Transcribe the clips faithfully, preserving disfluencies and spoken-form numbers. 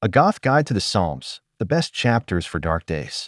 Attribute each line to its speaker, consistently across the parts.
Speaker 1: A Goth Guide to the Psalms, the best chapters for dark days.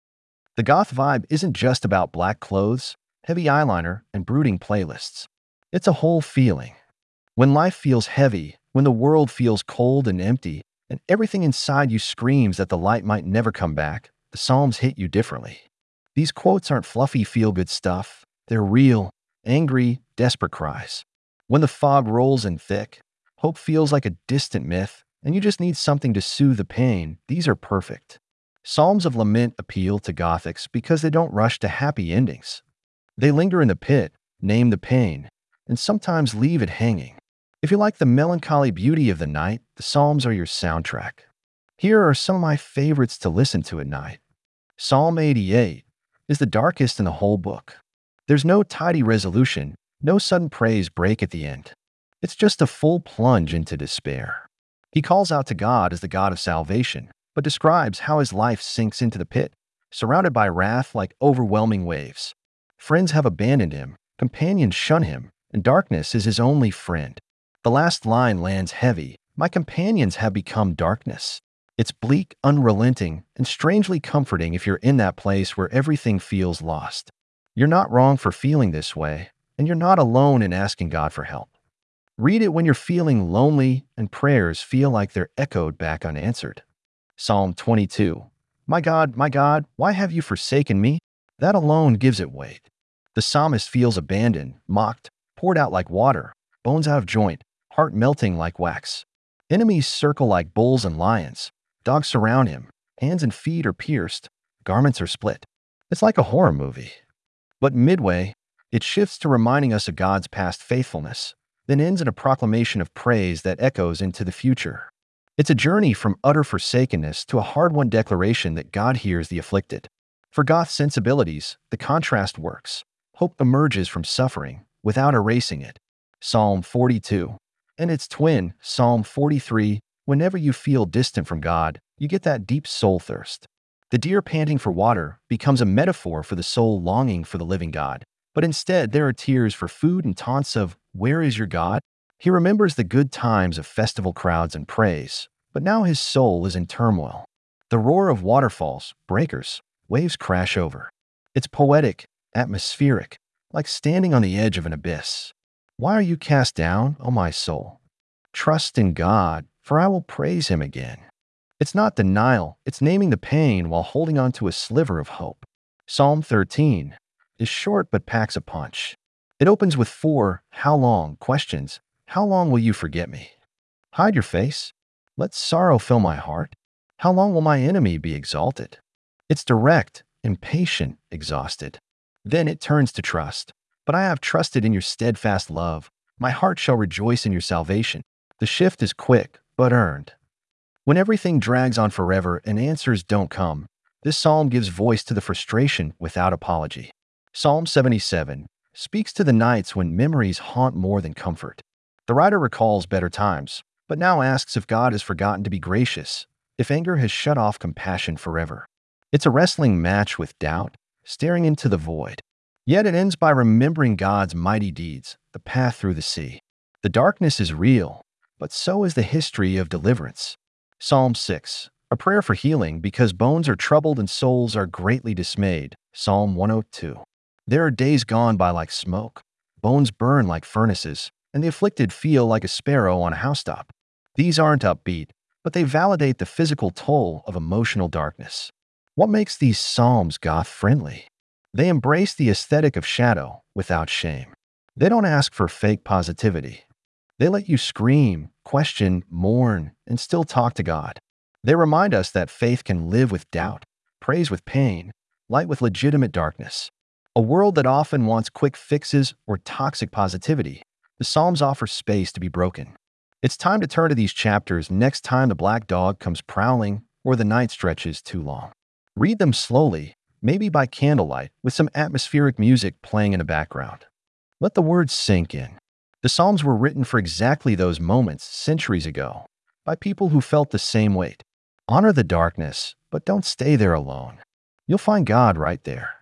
Speaker 1: The goth vibe isn't just about black clothes, heavy eyeliner, and brooding playlists. It's a whole feeling. When life feels heavy, when the world feels cold and empty, and everything inside you screams that the light might never come back, the Psalms hit you differently. These quotes aren't fluffy feel-good stuff. They're real, angry, desperate cries. When the fog rolls in thick, hope feels like a distant myth, and you just need something to soothe the pain, these are perfect. Psalms of lament appeal to Gothics because they don't rush to happy endings. They linger in the pit, name the pain, and sometimes leave it hanging. If you like the melancholy beauty of the night, the Psalms are your soundtrack. Here are some of my favorites to listen to at night. Psalm eighty-eight is the darkest in the whole book. There's no tidy resolution, no sudden praise break at the end. It's just a full plunge into despair. He calls out to God as the God of salvation, but describes how his life sinks into the pit, surrounded by wrath like overwhelming waves. Friends have abandoned him, companions shun him, and darkness is his only friend. The last line lands heavy. My companions have become darkness. It's bleak, unrelenting, and strangely comforting if you're in that place where everything feels lost. You're not wrong for feeling this way, and you're not alone in asking God for help. Read it when you're feeling lonely and prayers feel like they're echoed back unanswered. Psalm twenty-two. My God, my God, why have you forsaken me? That alone gives it weight. The psalmist feels abandoned, mocked, poured out like water, bones out of joint, heart melting like wax. Enemies circle like bulls and lions. Dogs surround him. Hands and feet are pierced. Garments are split. It's like a horror movie. But midway, it shifts to reminding us of God's past faithfulness, then ends in a proclamation of praise that echoes into the future. It's a journey from utter forsakenness to a hard-won declaration that God hears the afflicted. For Goth sensibilities, the contrast works. Hope emerges from suffering without erasing it. Psalm forty-two. And its twin, Psalm forty-three, whenever you feel distant from God, you get that deep soul thirst. The deer panting for water becomes a metaphor for the soul longing for the living God. But instead, there are tears for food and taunts of, where is your God? He remembers the good times of festival crowds and praise, but now his soul is in turmoil. The roar of waterfalls, breakers, waves crash over. It's poetic, atmospheric, like standing on the edge of an abyss. Why are you cast down, O my soul? Trust in God, for I will praise him again. It's not denial, it's naming the pain while holding on to a sliver of hope. Psalm thirteen is short but packs a punch. It opens with four how long questions. How long will you forget me? Hide your face. Let sorrow fill my heart. How long will my enemy be exalted? It's direct, impatient, exhausted. Then it turns to trust. But I have trusted in your steadfast love. My heart shall rejoice in your salvation. The shift is quick, but earned. When everything drags on forever and answers don't come, this psalm gives voice to the frustration without apology. Psalm seventy-seven speaks to the nights when memories haunt more than comfort. The writer recalls better times, but now asks if God has forgotten to be gracious, if anger has shut off compassion forever. It's a wrestling match with doubt, staring into the void. Yet it ends by remembering God's mighty deeds, the path through the sea. The darkness is real, but so is the history of deliverance. Psalm six, a prayer for healing because bones are troubled and souls are greatly dismayed. Psalm one oh two. There are days gone by like smoke, bones burn like furnaces, and the afflicted feel like a sparrow on a housetop. These aren't upbeat, but they validate the physical toll of emotional darkness. What makes these psalms goth-friendly? They embrace the aesthetic of shadow without shame. They don't ask for fake positivity. They let you scream, question, mourn, and still talk to God. They remind us that faith can live with doubt, praise with pain, light with legitimate darkness. A world that often wants quick fixes or toxic positivity, the Psalms offer space to be broken. It's time to turn to these chapters next time the black dog comes prowling or the night stretches too long. Read them slowly, maybe by candlelight, with some atmospheric music playing in the background. Let the words sink in. The Psalms were written for exactly those moments centuries ago, by people who felt the same weight. Honor the darkness, but don't stay there alone. You'll find God right there.